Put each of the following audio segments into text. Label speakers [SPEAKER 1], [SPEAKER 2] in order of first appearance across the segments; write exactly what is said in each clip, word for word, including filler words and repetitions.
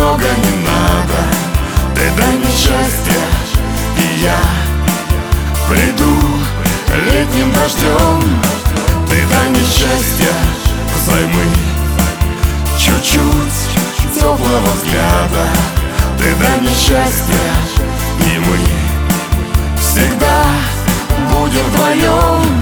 [SPEAKER 1] много не надо. Ты дай мне счастье, и я приду летним дождем. Ты дай мне счастье взаймы, чуть-чуть теплого взгляда. Ты дай мне счастье, и мы всегда будем вдвоем.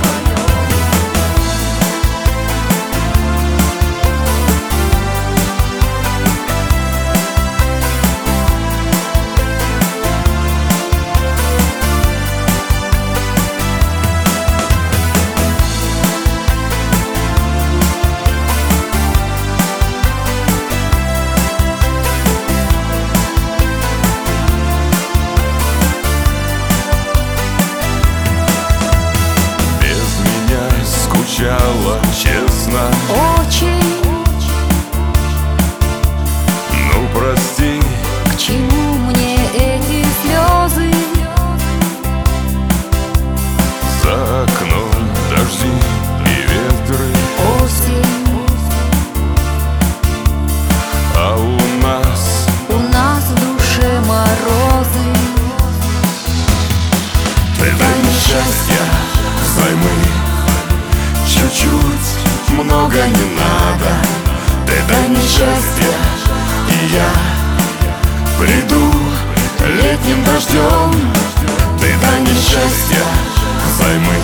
[SPEAKER 2] Честно,
[SPEAKER 3] очень.
[SPEAKER 2] ну прости,
[SPEAKER 3] К чему мне эти слезы?
[SPEAKER 2] за окном дожди и ветры,
[SPEAKER 3] Осень.
[SPEAKER 2] а у нас
[SPEAKER 3] У нас в душе морозы.
[SPEAKER 1] Ты дай мне счастье взаймы, чуть-чуть, много не надо. Ты дай мне счастье, и я приду летним дождем. Ты дай мне счастье взаймы,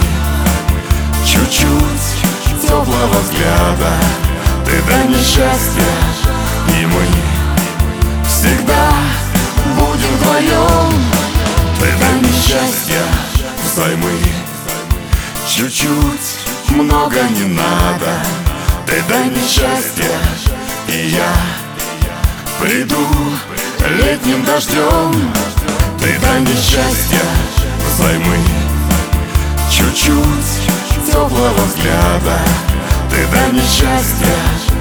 [SPEAKER 1] чуть-чуть теплого взгляда. Ты дай мне счастье, и мы всегда будем вдвоем. Ты дай мне счастье взаймы, чуть-чуть, много не надо. Ты дай мне счастье, и я приду летним дождем. Ты дай мне счастье взаймы, чуть-чуть теплого взгляда. Ты дай мне счастье,